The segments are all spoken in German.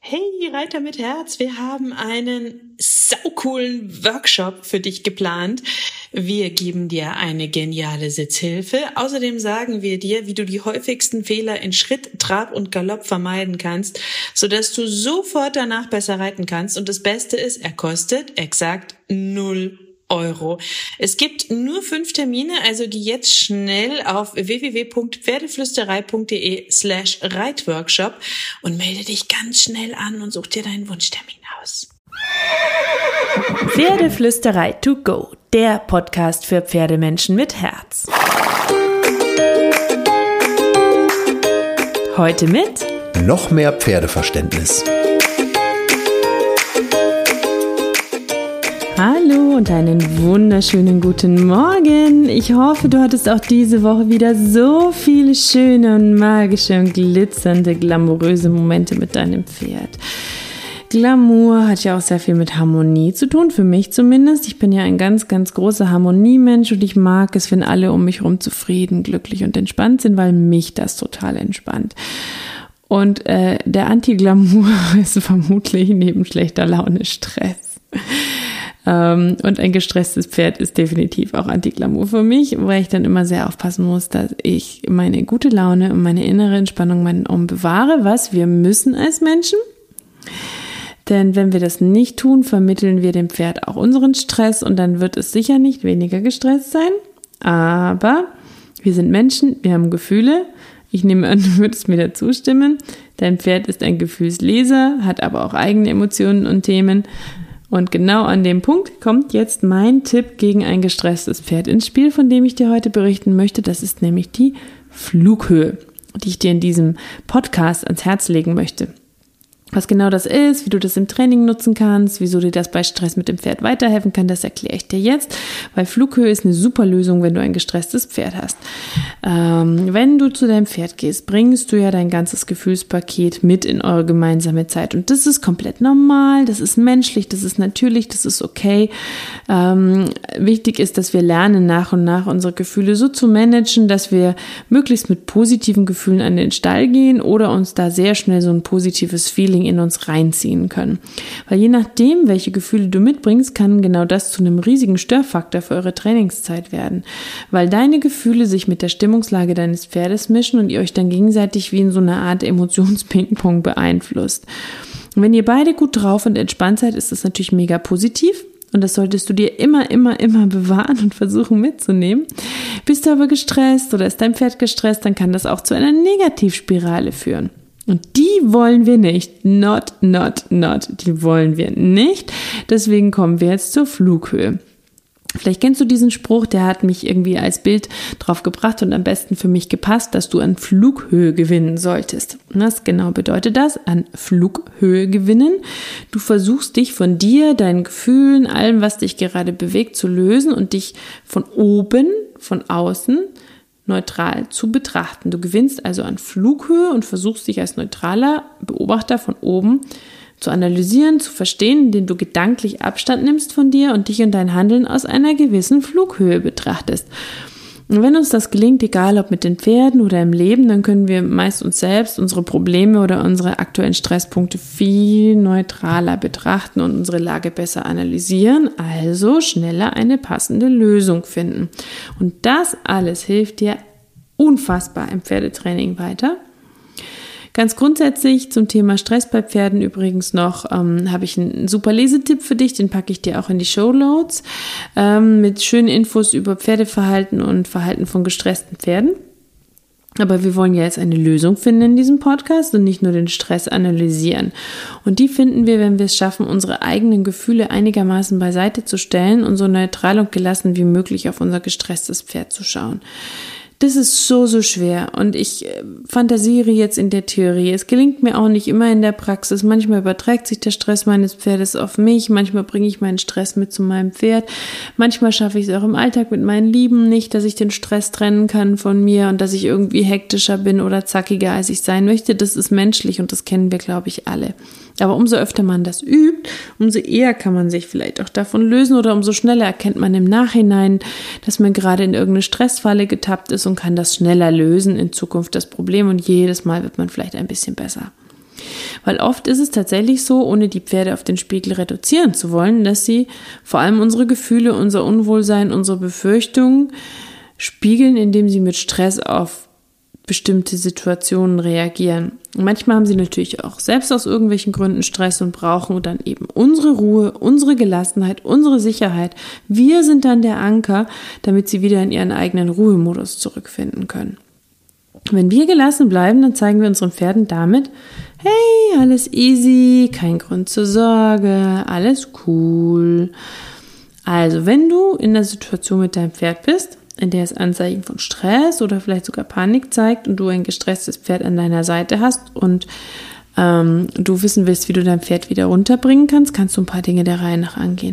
Hey Reiter mit Herz, wir haben einen saucoolen Workshop für dich geplant. Wir geben dir eine geniale Sitzhilfe. Außerdem sagen wir dir, wie du die häufigsten Fehler in Schritt, Trab und Galopp vermeiden kannst, sodass du sofort danach besser reiten kannst. Und das Beste ist, er kostet exakt 0 Euro. Es gibt nur 5 Termine, also geh jetzt schnell auf www.pferdeflüsterei.de/Reitworkshop und melde dich ganz schnell an und such dir deinen Wunschtermin aus. Pferdeflüsterei to go, der Podcast für Pferdemenschen mit Herz. Heute mit noch mehr Pferdeverständnis. Hallo und einen wunderschönen guten Morgen. Ich hoffe, du hattest auch diese Woche wieder so viele schöne und magische und glitzernde, glamouröse Momente mit deinem Pferd. Glamour hat ja auch sehr viel mit Harmonie zu tun, für mich zumindest. Ich bin ja ein ganz, ganz großer Harmoniemensch und ich mag es, wenn alle um mich herum zufrieden, glücklich und entspannt sind, weil mich das total entspannt. Und der Anti-Glamour ist vermutlich neben schlechter Laune Stress. Und ein gestresstes Pferd ist definitiv auch Anti-Glamour für mich, weil ich dann immer sehr aufpassen muss, dass ich meine gute Laune und meine innere Entspannung bewahre, was wir müssen als Menschen. Denn wenn wir das nicht tun, vermitteln wir dem Pferd auch unseren Stress und dann wird es sicher nicht weniger gestresst sein. Aber wir sind Menschen, wir haben Gefühle. Ich nehme an, du würdest mir da zustimmen. Dein Pferd ist ein Gefühlsleser, hat aber auch eigene Emotionen und Themen. Und genau an dem Punkt kommt jetzt mein Tipp gegen ein gestresstes Pferd ins Spiel, von dem ich dir heute berichten möchte. Das ist nämlich die Flughöhe, die ich dir in diesem Podcast ans Herz legen möchte. Was genau das ist, wie du das im Training nutzen kannst, wieso dir das bei Stress mit dem Pferd weiterhelfen kann, das erkläre ich dir jetzt, weil Flughöhe ist eine super Lösung, wenn du ein gestresstes Pferd hast. Wenn du zu deinem Pferd gehst, bringst du ja dein ganzes Gefühlspaket mit in eure gemeinsame Zeit und das ist komplett normal, das ist menschlich, das ist natürlich, das ist okay. Wichtig ist, dass wir lernen, nach und nach unsere Gefühle so zu managen, dass wir möglichst mit positiven Gefühlen an den Stall gehen oder uns da sehr schnell so ein positives Feeling in uns reinziehen können. Weil je nachdem, welche Gefühle du mitbringst, kann genau das zu einem riesigen Störfaktor für eure Trainingszeit werden. Weil deine Gefühle sich mit der Stimmungslage deines Pferdes mischen und ihr euch dann gegenseitig wie in so einer Art Emotions-Ping-Pong beeinflusst. Und wenn ihr beide gut drauf und entspannt seid, ist das natürlich mega positiv. Und das solltest du dir immer bewahren und versuchen mitzunehmen. Bist du aber gestresst oder ist dein Pferd gestresst, dann kann das auch zu einer Negativspirale führen. Und die wollen wir nicht. Not. Die wollen wir nicht. Deswegen kommen wir jetzt zur Flughöhe. Vielleicht kennst du diesen Spruch, der hat mich irgendwie als Bild drauf gebracht und am besten für mich gepasst, dass du an Flughöhe gewinnen solltest. Was genau bedeutet das? An Flughöhe gewinnen. Du versuchst dich von dir, deinen Gefühlen, allem, was dich gerade bewegt, zu lösen und dich von oben, von außen, neutral zu betrachten. Du gewinnst also an Flughöhe und versuchst dich als neutraler Beobachter von oben zu analysieren, zu verstehen, indem du gedanklich Abstand nimmst von dir und dich und dein Handeln aus einer gewissen Flughöhe betrachtest. Und wenn uns das gelingt, egal ob mit den Pferden oder im Leben, dann können wir meist uns selbst, unsere Probleme oder unsere aktuellen Stresspunkte viel neutraler betrachten und unsere Lage besser analysieren, also schneller eine passende Lösung finden. Und das alles hilft dir unfassbar im Pferdetraining weiter. Ganz grundsätzlich zum Thema Stress bei Pferden übrigens noch habe ich einen super Lesetipp für dich, den packe ich dir auch in die Shownotes mit schönen Infos über Pferdeverhalten und Verhalten von gestressten Pferden. Aber wir wollen ja jetzt eine Lösung finden in diesem Podcast und nicht nur den Stress analysieren. Und die finden wir, wenn wir es schaffen, unsere eigenen Gefühle einigermaßen beiseite zu stellen und so neutral und gelassen wie möglich auf unser gestresstes Pferd zu schauen. Das ist so schwer und ich fantasiere jetzt in der Theorie. Es gelingt mir auch nicht immer in der Praxis. Manchmal überträgt sich der Stress meines Pferdes auf mich. Manchmal bringe ich meinen Stress mit zu meinem Pferd. Manchmal schaffe ich es auch im Alltag mit meinen Lieben nicht, dass ich den Stress trennen kann von mir und dass ich irgendwie hektischer bin oder zackiger, als ich sein möchte. Das ist menschlich und das kennen wir, glaube ich, alle. Aber umso öfter man das übt, umso eher kann man sich vielleicht auch davon lösen oder umso schneller erkennt man im Nachhinein, dass man gerade in irgendeine Stressfalle getappt ist und kann das schneller lösen in Zukunft das Problem und jedes Mal wird man vielleicht ein bisschen besser. Weil oft ist es tatsächlich so, ohne die Pferde auf den Spiegel reduzieren zu wollen, dass sie vor allem unsere Gefühle, unser Unwohlsein, unsere Befürchtungen spiegeln, indem sie mit Stress auf bestimmte Situationen reagieren. Und manchmal haben sie natürlich auch selbst aus irgendwelchen Gründen Stress und brauchen dann eben unsere Ruhe, unsere Gelassenheit, unsere Sicherheit. Wir sind dann der Anker, damit sie wieder in ihren eigenen Ruhemodus zurückfinden können. Wenn wir gelassen bleiben, dann zeigen wir unseren Pferden damit, hey, alles easy, kein Grund zur Sorge, alles cool. Also, wenn du in der Situation mit deinem Pferd bist, in der es Anzeichen von Stress oder vielleicht sogar Panik zeigt und du ein gestresstes Pferd an deiner Seite hast und du wissen willst, wie du dein Pferd wieder runterbringen kannst, kannst du ein paar Dinge der Reihe nach angehen.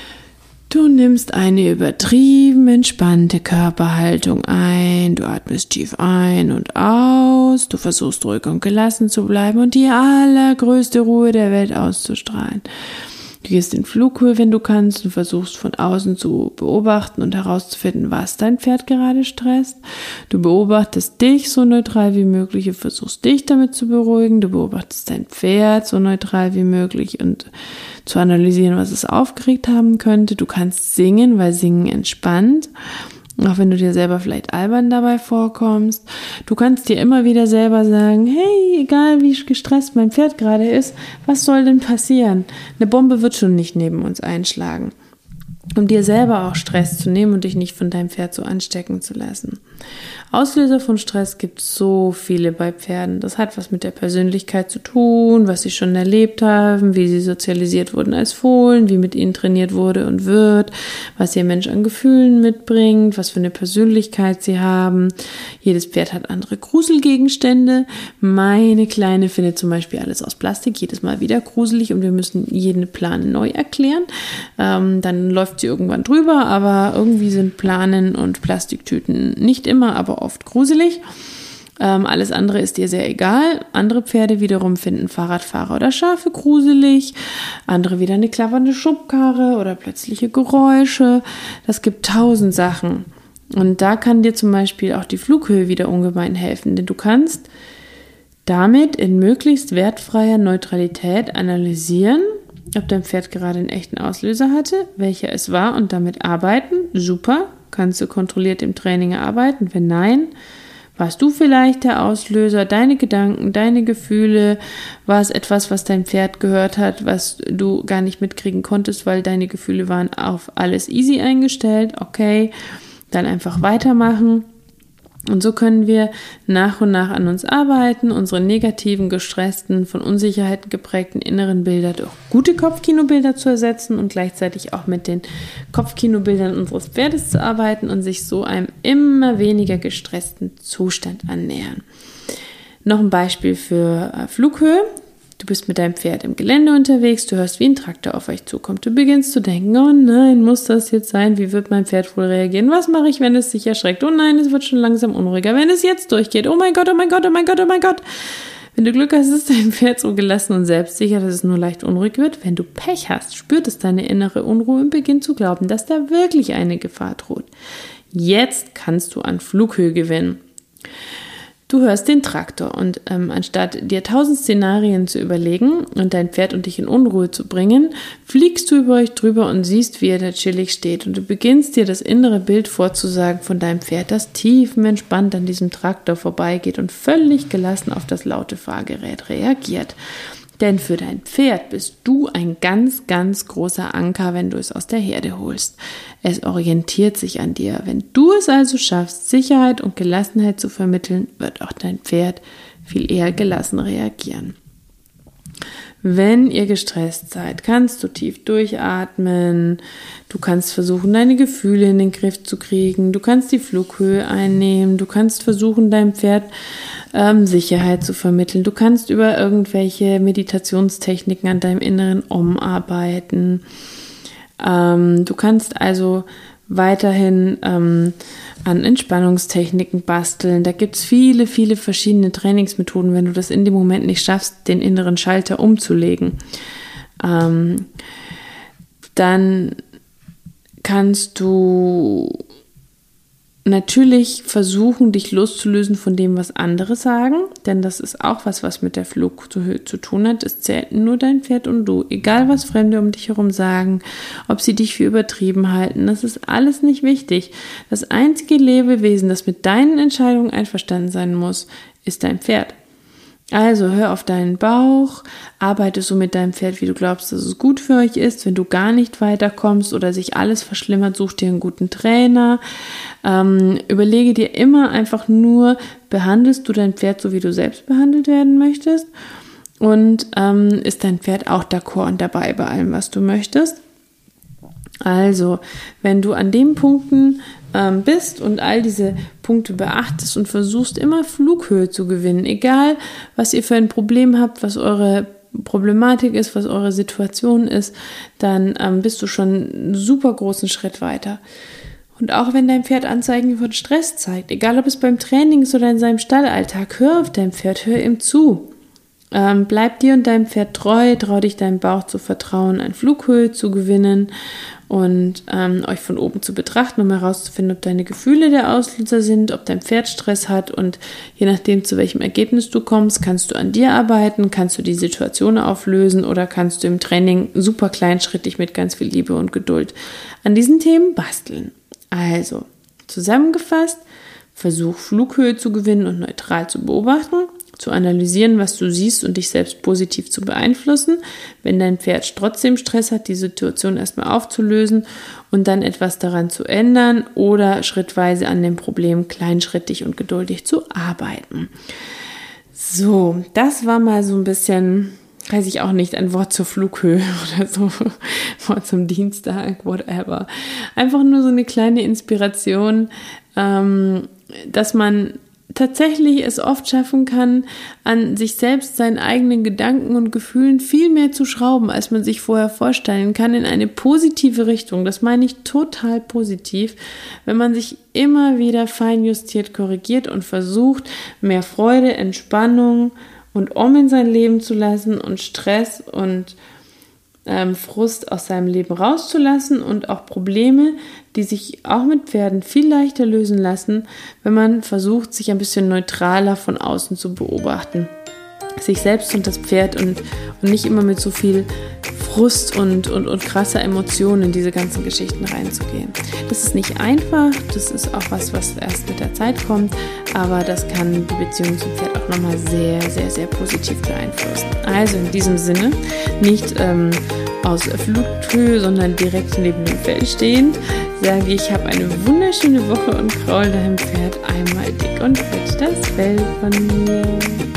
Du nimmst eine übertrieben entspannte Körperhaltung ein, du atmest tief ein und aus, du versuchst ruhig und gelassen zu bleiben und die allergrößte Ruhe der Welt auszustrahlen. Du gehst in Flughöhe, wenn du kannst, und versuchst von außen zu beobachten und herauszufinden, was dein Pferd gerade stresst. Du beobachtest dich so neutral wie möglich und versuchst dich damit zu beruhigen. Du beobachtest dein Pferd so neutral wie möglich und zu analysieren, was es aufgeregt haben könnte. Du kannst singen, weil Singen entspannt. Auch wenn du dir selber vielleicht albern dabei vorkommst. Du kannst dir immer wieder selber sagen, hey, egal wie gestresst mein Pferd gerade ist, was soll denn passieren? Eine Bombe wird schon nicht neben uns einschlagen. Um dir selber auch Stress zu nehmen und dich nicht von deinem Pferd so anstecken zu lassen. Auslöser von Stress gibt es so viele bei Pferden. Das hat was mit der Persönlichkeit zu tun, was sie schon erlebt haben, wie sie sozialisiert wurden als Fohlen, wie mit ihnen trainiert wurde und wird, was ihr Mensch an Gefühlen mitbringt, was für eine Persönlichkeit sie haben. Jedes Pferd hat andere Gruselgegenstände. Meine Kleine findet zum Beispiel alles aus Plastik, jedes Mal wieder gruselig und wir müssen jeden Plan neu erklären. Dann läuft sie irgendwann drüber, aber irgendwie sind Planen und Plastiktüten nicht immer, aber oft gruselig. Alles andere ist ihr sehr egal. Andere Pferde wiederum finden Fahrradfahrer oder Schafe gruselig. Andere wieder eine klappernde Schubkarre oder plötzliche Geräusche. Das gibt 1000 Sachen. Und da kann dir zum Beispiel auch die Flughöhe wieder ungemein helfen, denn du kannst damit in möglichst wertfreier Neutralität analysieren, ob dein Pferd gerade einen echten Auslöser hatte, welcher es war und damit arbeiten. Super, kannst du kontrolliert im Training erarbeiten. Wenn nein, warst du vielleicht der Auslöser, deine Gedanken, deine Gefühle, war es etwas, was dein Pferd gehört hat, was du gar nicht mitkriegen konntest, weil deine Gefühle waren auf alles easy eingestellt. Okay, dann einfach weitermachen. Und so können wir nach und nach an uns arbeiten, unsere negativen, gestressten, von Unsicherheiten geprägten inneren Bilder durch gute Kopfkinobilder zu ersetzen und gleichzeitig auch mit den Kopfkinobildern unseres Pferdes zu arbeiten und sich so einem immer weniger gestressten Zustand annähern. Noch ein Beispiel für Flughöhe. Du bist mit deinem Pferd im Gelände unterwegs, du hörst, wie ein Traktor auf euch zukommt. Du beginnst zu denken, oh nein, muss das jetzt sein? Wie wird mein Pferd wohl reagieren? Was mache ich, wenn es sich erschreckt? Oh nein, es wird schon langsam unruhiger. Wenn es jetzt durchgeht, oh mein Gott, oh mein Gott, oh mein Gott, oh mein Gott. Wenn du Glück hast, ist dein Pferd so gelassen und selbstsicher, dass es nur leicht unruhig wird. Wenn du Pech hast, spürt es deine innere Unruhe und beginnt zu glauben, dass da wirklich eine Gefahr droht. Jetzt kannst du an Flughöhe gewinnen. Du hörst den Traktor und anstatt dir 1000 Szenarien zu überlegen und dein Pferd und dich in Unruhe zu bringen, fliegst du über euch drüber und siehst, wie er da chillig steht und du beginnst dir das innere Bild vorzusagen von deinem Pferd, das tiefenentspannt an diesem Traktor vorbeigeht und völlig gelassen auf das laute Fahrgerät reagiert. Denn für dein Pferd bist du ein ganz, ganz großer Anker, wenn du es aus der Herde holst. Es orientiert sich an dir. Wenn du es also schaffst, Sicherheit und Gelassenheit zu vermitteln, wird auch dein Pferd viel eher gelassen reagieren. Wenn ihr gestresst seid, kannst du tief durchatmen, du kannst versuchen, deine Gefühle in den Griff zu kriegen, du kannst die Flughöhe einnehmen, du kannst versuchen, deinem Pferd Sicherheit zu vermitteln, du kannst über irgendwelche Meditationstechniken an deinem inneren Om arbeiten, du kannst also weiterhin an Entspannungstechniken basteln. Da gibt es viele, viele verschiedene Trainingsmethoden, wenn du das in dem Moment nicht schaffst, den inneren Schalter umzulegen. Dann kannst du natürlich versuchen, dich loszulösen von dem, was andere sagen, denn das ist auch was mit der Flughöhe zu tun hat. Es zählt nur dein Pferd und du. Egal, was Fremde um dich herum sagen, ob sie dich für übertrieben halten, das ist alles nicht wichtig. Das einzige Lebewesen, das mit deinen Entscheidungen einverstanden sein muss, ist dein Pferd. Also hör auf deinen Bauch, arbeite so mit deinem Pferd, wie du glaubst, dass es gut für euch ist. Wenn du gar nicht weiterkommst oder sich alles verschlimmert, such dir einen guten Trainer. Überlege dir immer einfach nur, behandelst du dein Pferd so, wie du selbst behandelt werden möchtest? Und ist dein Pferd auch d'accord und dabei bei allem, was du möchtest? Also, wenn du an den Punkten bist und all diese Punkte beachtest und versuchst immer Flughöhe zu gewinnen, egal was ihr für ein Problem habt, was eure Problematik ist, was eure Situation ist, dann bist du schon einen super großen Schritt weiter. Und auch wenn dein Pferd Anzeichen von Stress zeigt, egal ob es beim Training ist oder in seinem Stallalltag, hör auf dein Pferd, hör ihm zu. Bleib dir und deinem Pferd treu, trau dich deinem Bauch zu vertrauen, an Flughöhe zu gewinnen und euch von oben zu betrachten, um herauszufinden, ob deine Gefühle der Auslöser sind, ob dein Pferd Stress hat, und je nachdem, zu welchem Ergebnis du kommst, kannst du an dir arbeiten, kannst du die Situation auflösen oder kannst du im Training super kleinschrittig mit ganz viel Liebe und Geduld an diesen Themen basteln. Also, zusammengefasst, versuch Flughöhe zu gewinnen und neutral zu beobachten, zu analysieren, was du siehst und dich selbst positiv zu beeinflussen. Wenn dein Pferd trotzdem Stress hat, die Situation erstmal aufzulösen und dann etwas daran zu ändern oder schrittweise an dem Problem kleinschrittig und geduldig zu arbeiten. So, das war mal so ein bisschen, weiß ich auch nicht, ein Wort zur Flughöhe oder so, Wort zum Dienstag, whatever. Einfach nur so eine kleine Inspiration, dass man tatsächlich es oft schaffen kann, an sich selbst, seinen eigenen Gedanken und Gefühlen viel mehr zu schrauben, als man sich vorher vorstellen kann, in eine positive Richtung. Das meine ich total positiv, wenn man sich immer wieder feinjustiert, korrigiert und versucht, mehr Freude, Entspannung und in sein Leben zu lassen und Stress und Frust aus seinem Leben rauszulassen und auch Probleme, die sich auch mit Pferden viel leichter lösen lassen, wenn man versucht, sich ein bisschen neutraler von außen zu beobachten. Sich selbst und das Pferd und nicht immer mit so viel Frust und krasser Emotionen in diese ganzen Geschichten reinzugehen. Das ist nicht einfach, das ist auch was erst mit der Zeit kommt, aber das kann die Beziehung zum Pferd auch nochmal sehr, sehr, sehr positiv beeinflussen. Also in diesem Sinne, nicht aus Flughöhe, sondern direkt neben dem Fell stehend, sage ich, hab eine wunderschöne Woche und kraul deinem Pferd einmal dick und fett das Fell von mir.